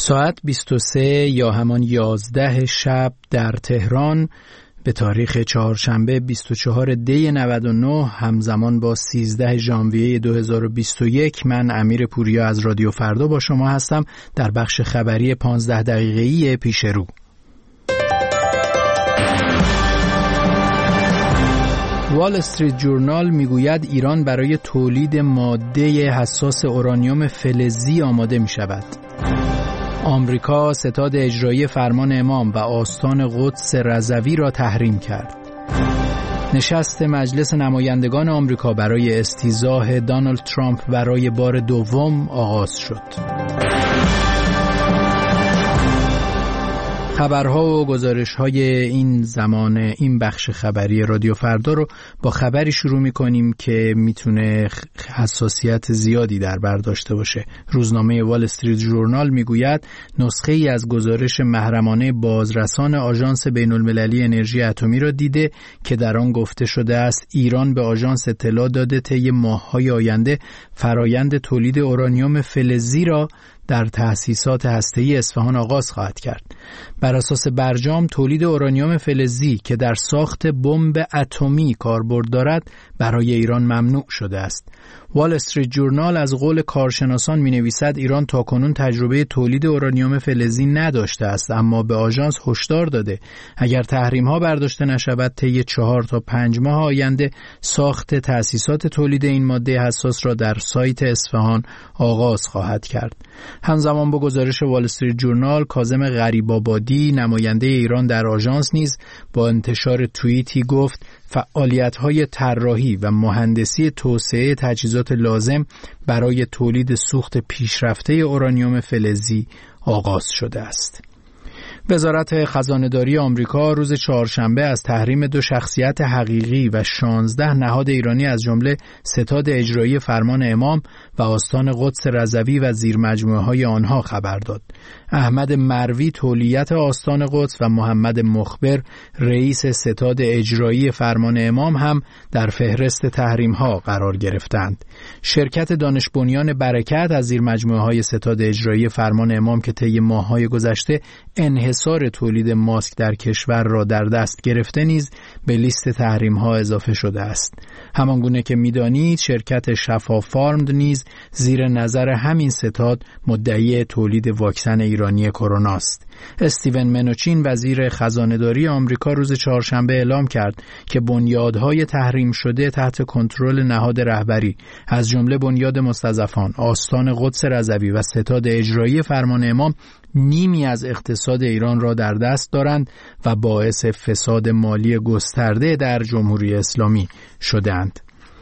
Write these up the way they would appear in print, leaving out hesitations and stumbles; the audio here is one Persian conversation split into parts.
ساعت 23 یا همان 11 شب در تهران به تاریخ چهارشنبه 24 دی 99 همزمان با 13 ژانویه 2021 من امیر پوریا از رادیو فردا با شما هستم در بخش خبری 15 دقیقه‌ای پیش رو. وال استریت جورنال میگوید ایران برای تولید ماده حساس اورانیوم فلزی آماده می شود. آمریکا ستاد اجرایی فرمان امام و آستان قدس رضوی را تحریم کرد. نشست مجلس نمایندگان آمریکا برای استیضاح دونالد ترامپ برای بار دوم آغاز شد. خبرها و گزارش‌های این زمان این بخش خبری رادیو فردا رو با خبری شروع می‌کنیم که میتونه حساسیت زیادی در بر داشته باشه. روزنامه وال استریت جورنال میگوید نسخه‌ای از گزارش محرمانه بازرسان آژانس بین‌المللی انرژی اتمی را دیده که در آن گفته شده است ایران به آژانس اطلاع داده طی ماه‌های آینده فرایند تولید اورانیوم فلزی را در تأسیسات هسته‌ای اصفهان آغاز خواهد کرد. بر اساس برجام تولید اورانیوم فلزی که در ساخت بمب اتمی کاربرد دارد برای ایران ممنوع شده است. وال استریت جورنال از قول کارشناسان می‌نویسد ایران تاکنون تجربه تولید اورانیوم فلزی نداشته است، اما به آژانس هشدار داده اگر تحریم‌ها برداشته نشود طی 4 تا 5 ماه آینده ساخت تأسیسات تولید این ماده حساس را در سایت اصفهان آغاز خواهد کرد. همزمان با گزارش وال استریت جورنال کاظم غریب‌آبادی نماینده ایران در آژانس نیز با انتشار توییتی گفت فعالیت‌های طراحی و مهندسی توسعه تجهیزات لازم برای تولید سوخت پیشرفته اورانیوم فلزی آغاز شده است. وزارت خزانه‌داری آمریکا روز چهارشنبه از تحریم 2 شخصیت حقیقی و 16 نهاد ایرانی از جمله ستاد اجرایی فرمان امام و آستان قدس رضوی و زیرمجموعه‌های آنها خبر داد. احمد مروی تولیت آستان قدس و محمد مخبر رئیس ستاد اجرایی فرمان امام هم در فهرست تحریم‌ها قرار گرفتند. شرکت دانش بنیان برکت از زیرمجموعه‌های ستاد اجرایی فرمان امام که طی ماه‌های گذشته انحصار تولید ماسک در کشور را در دست گرفته نیز به لیست تحریم‌ها اضافه شده است. همانگونه که می‌دانید شرکت شفا فارم نیز زیر نظر همین ستاد مدعی تولید واکسن ایرانی کرونا است. استیون منوچین وزیر خزانه‌داری آمریکا روز چهارشنبه اعلام کرد که بنیادهای تحریم شده تحت کنترل نهاد رهبری از جمله بنیاد مستضعفان، آستان قدس رضوی و ستاد اجرایی فرمان امام نیمی از اقتصاد ایران را در دست دارند و باعث فساد مالی گسترده در جمهوری اسلامی شدند.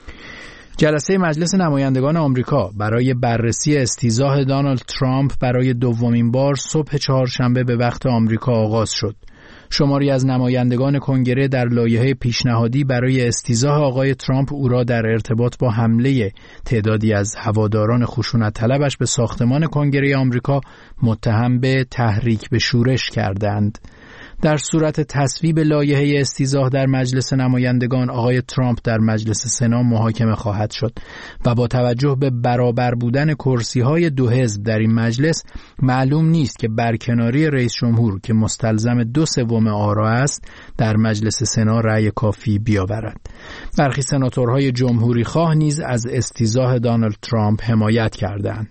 جلسه مجلس نمایندگان آمریکا برای بررسی استیضاح دونالد ترامپ برای دومین بار صبح چهارشنبه به وقت آمریکا آغاز شد. شماری از نمایندگان کنگره در لایحه پیشنهادی برای استیضاح آقای ترامپ او را در ارتباط با حمله تعدادی از هواداران خشونت طلبش به ساختمان کنگره آمریکا متهم به تحریک به شورش کردند. در صورت تصویب لایحه استیضاح در مجلس نمایندگان آقای ترامپ در مجلس سنا محاکمه خواهد شد و با توجه به برابر بودن کرسی‌های 2 حزب در این مجلس معلوم نیست که برکناری رئیس جمهور که مستلزم 2/3 آرا است در مجلس سنا رأی کافی بیاورد. برخی سناتورهای جمهوری خواه نیز از استیضاح دونالد ترامپ حمایت کردند.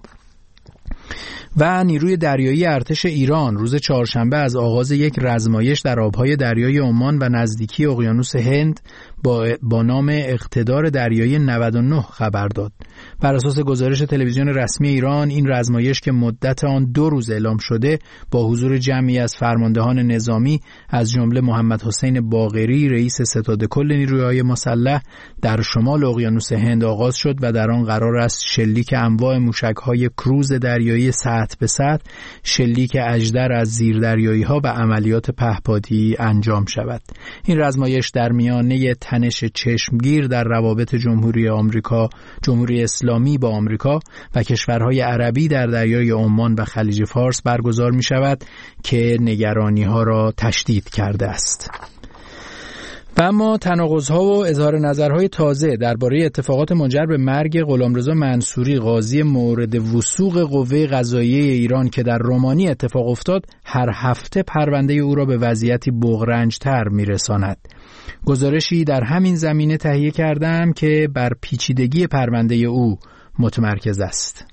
و نیروی دریایی ارتش ایران روز چهارشنبه از آغاز یک رزمایش در آبهای دریای عمان و نزدیکی اقیانوس هند با نام اقتدار دریایی 99 خبر داد. بر اساس گزارش تلویزیون رسمی ایران این رزمایش که مدت آن 2 روز اعلام شده با حضور جمعی از فرماندهان نظامی از جمله محمد حسین باقری رئیس ستاد کل نیروهای مسلح در شمال اقیانوس هند آغاز شد و در آن قرار است شلیک انواع موشک‌های کروز دریایی سطح به سطح، شلیک اژدر از زیردریایی‌ها و عملیات پهپادی انجام شود. این رزمایش در میانه تنش چشمگیر در روابط جمهوری اسلامی با آمریکا و کشورهای عربی در دریای عمان و خلیج فارس برگزار می شود که نگرانی ها را تشدید کرده است. و اما تناقض‌ها و اظهار نظرهای تازه درباره اتفاقات منجر به مرگ غلامرضا منصوری، قاضی مورد وثوق قوه قضاییه ایران که در رومانی اتفاق افتاد، هر هفته پرونده او را به وضعیتی بغرنج‌تر می‌رساند. گزارشی در همین زمینه تهیه کردم که بر پیچیدگی پرونده او متمرکز است.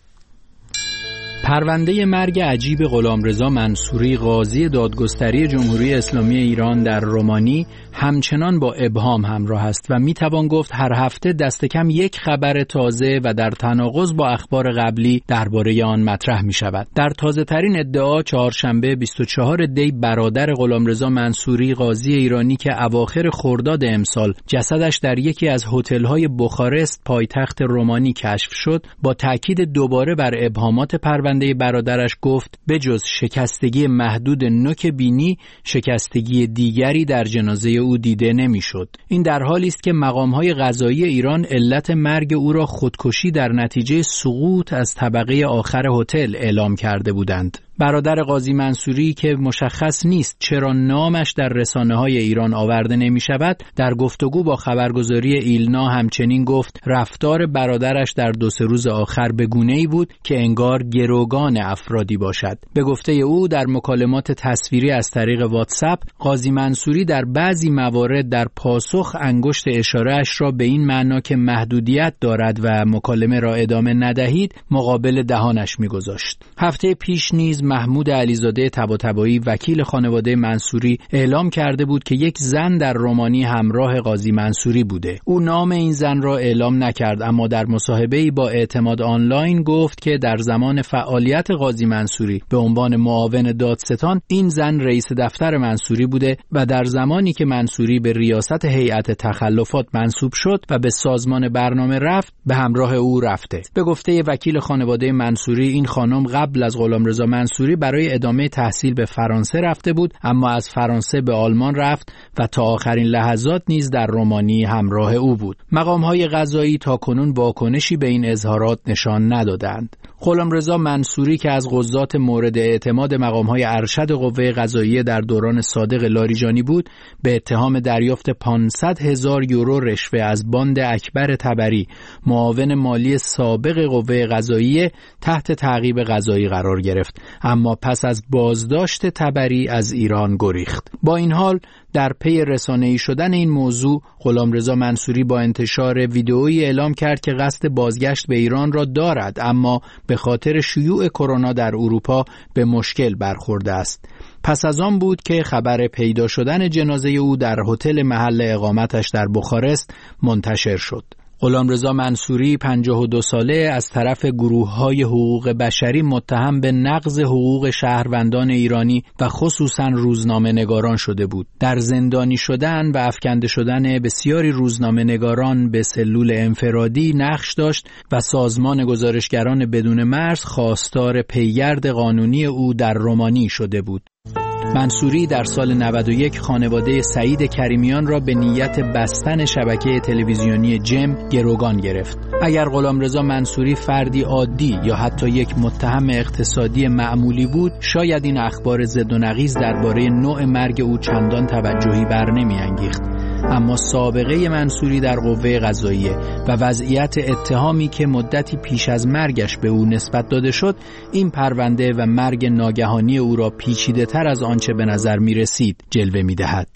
پرونده مرگ عجیب غلامرضا منصوری، قاضی دادگستری جمهوری اسلامی ایران در رومانی، همچنان با ابهام همراه است و میتوان گفت هر هفته دست کم یک خبر تازه و در تناقض با اخبار قبلی درباره آن مطرح می شود. در تازه ترین ادعا چهارشنبه 24 دی برادر غلامرضا منصوری، قاضی ایرانی که اواخر خرداد امسال جسدش در یکی از هتل‌های بخارست پایتخت رومانی کشف شد، با تاکید دوباره بر ابهامات پرونده برادرش گفت بجز شکستگی محدود نوک بینی، شکستگی دیگری در جنازه او دیده نمیشد. این در حالی است که مقام‌های قضایی ایران علت مرگ او را خودکشی در نتیجه سقوط از طبقه آخر هتل اعلام کرده بودند. برادر قاضی منصوری که مشخص نیست چرا نامش در رسانه‌های ایران آورده نمی شود، در گفتگو با خبرگزاری ایلنا همچنین گفت رفتار برادرش در 2-3 روز آخر به گونه‌ای بود که انگار گروگان افرادی باشد. به گفته او در مکالمات تصویری از طریق واتساپ، قاضی منصوری در بعضی موارد در پاسخ انگشت اشاره‌اش را به این معنا که محدودیت دارد و مکالمه را ادامه ندهید مقابل دهانش می‌گذاشت. هفته پیش نیز محمود علیزاده طباطبایی، وکیل خانواده منصوری، اعلام کرده بود که یک زن در رومانی همراه قاضی منصوری بوده. او نام این زن را اعلام نکرد، اما در مصاحبه‌ای با اعتماد آنلاین گفت که در زمان فعالیت قاضی منصوری به عنوان معاون دادستان این زن رئیس دفتر منصوری بوده و در زمانی که منصوری به ریاست هیئت تخلفات منصوب شد و به سازمان برنامه رفت، به همراه او رفته. به گفته وکیل خانواده منصوری، این خانم قبل از غلامرضا منصوری برای ادامه تحصیل به فرانسه رفته بود، اما از فرانسه به آلمان رفت و تا آخرین لحظات نیز در رومانی همراه او بود. مقام‌های قضایی تاکنون واکنشی به این اظهارات نشان ندادند. غلامرضا منصوری که از قضات مورد اعتماد مقام‌های ارشد قوه قضاییه در دوران صادق لاریجانی بود، به اتهام دریافت 500,000 یورو رشوه از باند اکبر طبری، معاون مالی سابق قوه قضاییه، تحت تعقیب قضایی قرار گرفت، اما پس از بازداشت طبری از ایران گریخت. با این حال در پی رسانه‌ای شدن این موضوع، غلامرضا منصوری با انتشار ویدئویی اعلام کرد که قصد بازگشت به ایران را دارد، اما به خاطر شیوع کرونا در اروپا به مشکل برخورده است. پس از آن بود که خبر پیدا شدن جنازه او در هتل محل اقامتش در بخارست منتشر شد. غلامرضا منصوری 52 ساله از طرف گروه‌های حقوق بشری متهم به نقض حقوق شهروندان ایرانی و خصوصاً روزنامه‌نگاران شده بود. در زندانی شدن و افکنده شدن بسیاری روزنامه‌نگاران به سلول انفرادی نقش داشت و سازمان گزارشگران بدون مرز خواستار پیگرد قانونی او در رومانی شده بود. منصوری در سال 91 خانواده سعید کریمیان را به نیت بستن شبکه تلویزیونی جم گروگان گرفت. اگر غلامرضا منصوری فردی عادی یا حتی یک متهم اقتصادی معمولی بود، شاید این اخبار ضد و نقیض درباره نوع مرگ او چندان توجهی بر نمی‌انگیخت. اما سابقه منصوری در قوه قضاییه و وضعیت اتهامی که مدتی پیش از مرگش به او نسبت داده شد، این پرونده و مرگ ناگهانی او را پیچیده‌تر از آنچه به نظر می رسید جلوه می دهد.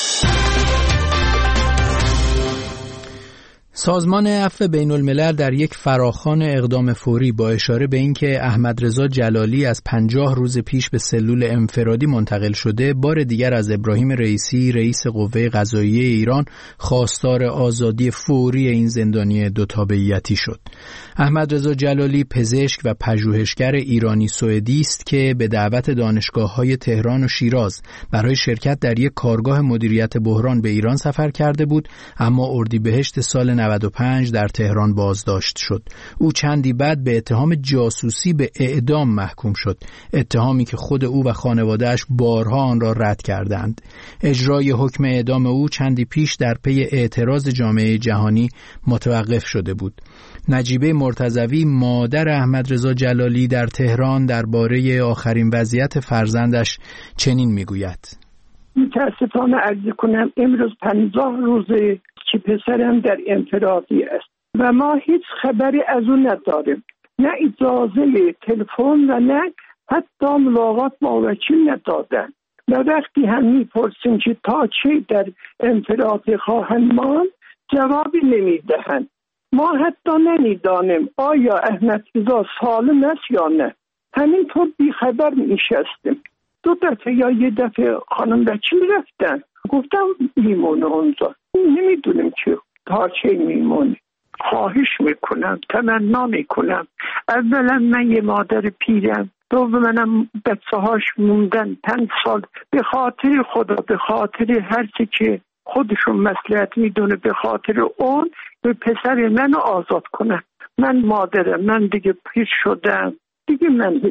سازمان عفو بین الملل در یک فراخوان اقدام فوری با اشاره به اینکه احمدرضا جلالی از 50 روز پیش به سلول انفرادی منتقل شده، بار دیگر از ابراهیم رئیسی رئیس قوه قضاییه ایران خواستار آزادی فوری این زندانی دوتابعیتی شد. احمدرضا جلالی پزشک و پژوهشگر ایرانی سوئدی است که به دعوت دانشگاه‌های تهران و شیراز برای شرکت در یک کارگاه مدیریت بحران به ایران سفر کرده بود، اما اردیبهشت سال 95 در تهران بازداشت شد. او چندی بعد به اتهام جاسوسی به اعدام محکوم شد، اتهامی که خود او و خانواده‌اش بارها آن را رد کردند. اجرای حکم اعدام او چندی پیش در پی اعتراض جامعه جهانی متوقف شده بود. نجیبه مرتضوی مادر احمدرضا جلالی در تهران درباره آخرین وضعیت فرزندش چنین میگوید: متاسفانه عرض کنم امروز 50 روزه که پسرم در انفرادی است و ما هیچ خبری از اون نداریم، نه اجازه تلفن و نه حتی ملاقات با وکیل ندادن. و وقتی هم میپرسیم که تا چه در انفرادی خواهند ماند، جوابی نمیدهند. ما حتی نمیدانیم آیا احمد رضا سالم است یا نه. همینطور بیخبر میشستیم. 2 دفعه یا 1 دفعه خانم وکیل رفتن، گفتم میمونه اونجا، نمیدونیم که تا چه میمونه. خواهش میکنم، تمنا میکنم، اولا من یه مادر پیرم، دومنم بچه هاش موندن 5 سال، به خاطر خدا، به خاطر هر چی که خودشون مصلحت میدونه، به خاطر اون به پسر منو آزاد کنن. من مادرم، من دیگه پیر شدم دیگه، من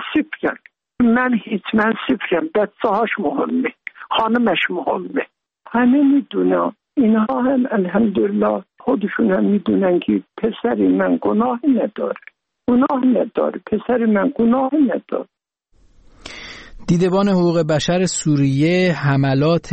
صفرم، بچه هاش مهمه، خانمش مهمه، همه میدونه. اینها هم الحمدلله خودشون هم میدونن که پسر من گناه نداره، پسر من گناه نداره. دیدبان حقوق بشر سوریه حملات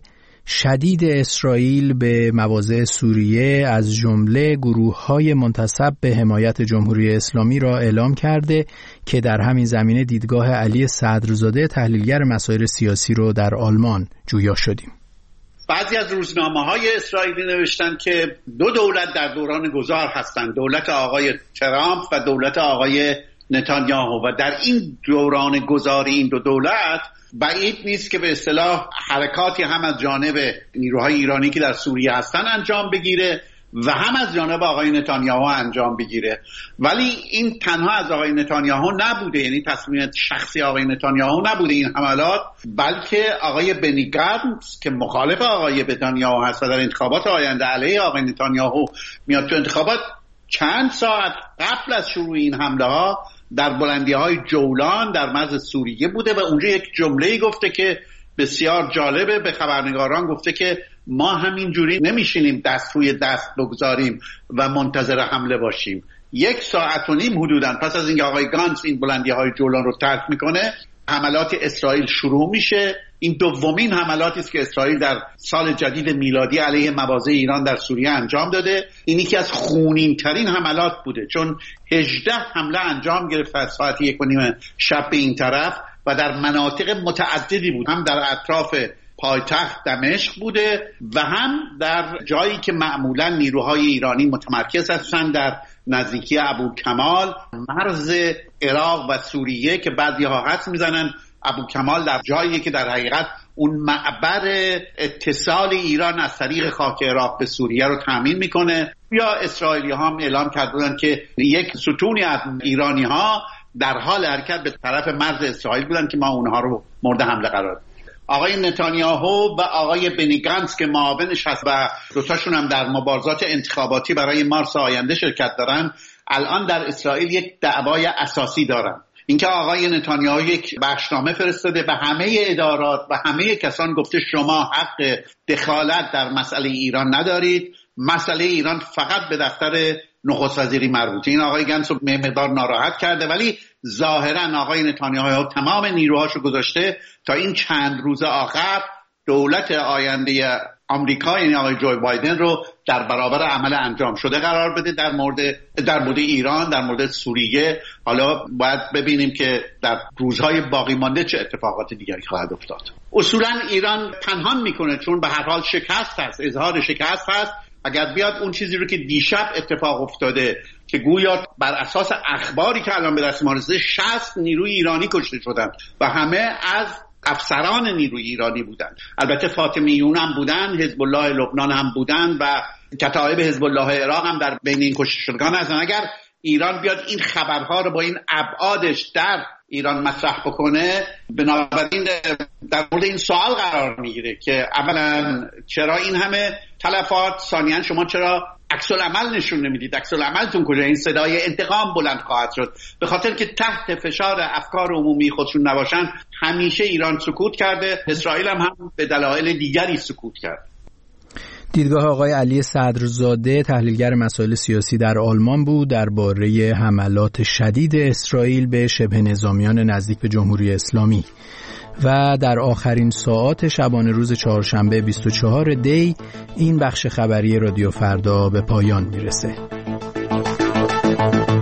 شدید اسرائیل به مواضع سوریه از جمله گروه‌های منتسب به حمایت جمهوری اسلامی را اعلام کرده که در همین زمینه دیدگاه علی صدرزاده تحلیلگر مسائل سیاسی رو در آلمان جویا شدیم. بعضی از روزنامه‌های اسرائیلی نوشتن که 2 دولت در دوران گذار هستند، دولت آقای ترامپ و دولت آقای نتانیاهو، و در این دوران گذار این 2 دولت بعید نیست که به اصطلاح حرکاتی هم از جانب نیروهای ایرانی که در سوریه هستن انجام بگیره و هم از جانب آقای نتانیاهو انجام بگیره. ولی این تنها از آقای نتانیاهو نبوده، یعنی تصمیم شخصی آقای نتانیاهو نبوده این حملات، بلکه آقای بنی گانتز که مخالف آقای نتانیاهو هست و در انتخابات آینده علیه آقای نتانیاهو میاد تو انتخابات، چند ساعت قبل از شروع این حمله ها در بلندی‌های جولان در مرز سوریه بوده و اونجا یک جمله‌ای گفته که بسیار جالبه. به خبرنگاران گفته که ما همینجوری نمیشینیم دست روی دست بگذاریم و منتظر حمله باشیم. 1.5 ساعت حدوداً پس از اینکه آقای گانتز این بلندی‌های جولان رو ترک میکنه، حملات اسرائیل شروع میشه. این دومین حملاتی است که اسرائیل در سال جدید میلادی علیه مواضع ایران در سوریه انجام داده. این یکی از خونین‌ترین حملات بوده، چون 18 حمله انجام گرفت از ساعت 1:30 شب به این طرف و در مناطق متعددی بود، هم در اطراف پایتخت دمشق بوده و هم در جایی که معمولا نیروهای ایرانی متمرکز هستند، در نزدیکی ابوکمال، مرز عراق و سوریه، که بعضی‌ها حدس میزنن ابوکمال در جایی که در حقیقت اون معبر اتصال ایران از طریق خاک عراق به سوریه رو تامین میکنه. یا اسرائیلی ها هم اعلام کردن که یک ستونی از ایرانی ها در حال حرکت به طرف مرز اسرائیل بودن که ما اونها رو مورد حمله قرار دادیم. آقای نتانیاهو و آقای بنی گانتز که معاونش هست و دوتاشون هم در مبارزات انتخاباتی برای مارس آینده شرکت دارن، الان در اسرائیل یک دعوای اساسی دارن. اینکه آقای نتانیاهو یک بخشنامه فرستاده به همه ادارات و همه کسان، گفته شما حق دخالت در مسئله ایران ندارید، مسئله ایران فقط به دفتر نخست وزیری مربوطه. این آقای گانتز رو مقدار ناراحت کرده، ولی ظاهرا آقای نتانیاهو تمام نیروهاشو گذاشته تا این چند روز آخر دولت آینده آمریکا، یعنی آقای جو بایدن رو در برابر عمل انجام شده قرار بده در مورد ایران، در مورد سوریه. حالا باید ببینیم که در روزهای باقی مانده چه اتفاقات دیگری خواهد افتاد. اصولا ایران پنهان میکنه، چون به هر حال شکست هست، اظهار شکست هست. اگر بیاد اون چیزی رو که دیشب اتفاق افتاده که گویا بر اساس اخباری که الان به دست ما رسیده 60 نیروی ایرانی کشته شدن و همه از افسران نیروی ایرانی بودن. البته فاطمیون هم بودن، حزب الله لبنان هم بودن و کتایب حزب الله عراق هم در بین این کشته شدگان هستن. اگر ایران بیاد این خبرها رو با این ابعادش در ایران مطرح بکنه، بنابراین در مورد این سوال قرار میگیره که اولا چرا این همه تلفات، ثانیاً شما چرا عکس العمل نشون نمیدید، عکس العملتون کجا؟ این صدای انتقام بلند خواهد شد. به خاطر که تحت فشار افکار عمومی خودشون نباشن، همیشه ایران سکوت کرده، اسرائیل هم به دلایل دیگری سکوت کرد. دیدگاه آقای علی صدرزاده تحلیلگر مسائل سیاسی در آلمان بود درباره حملات شدید اسرائیل به شبه نظامیان نزدیک به جمهوری اسلامی. و در آخرین ساعات شبانه روز چهارشنبه 24 دی این بخش خبری رادیو فردا به پایان میرسه.